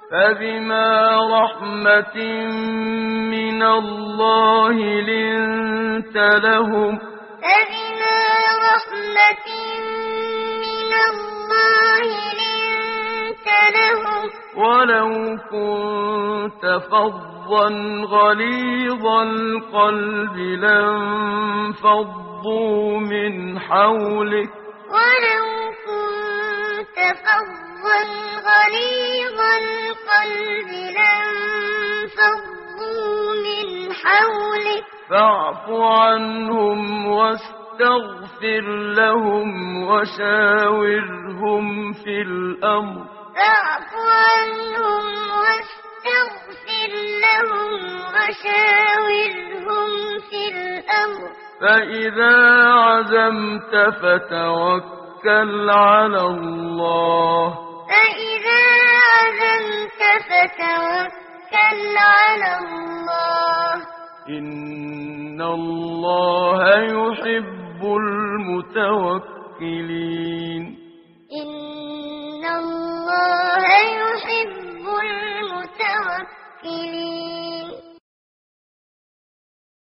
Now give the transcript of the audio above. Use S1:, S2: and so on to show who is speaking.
S1: فبما رحمة من الله لنت لهم ولو كنت فظا غليظ القلب لانفضوا من حولك فاعف عنهم واستغفر لهم وشاورهم في الأمر فإذا عزمت فتوكل على الله إن الله يحب المتوكلين.
S2: إن الله يحب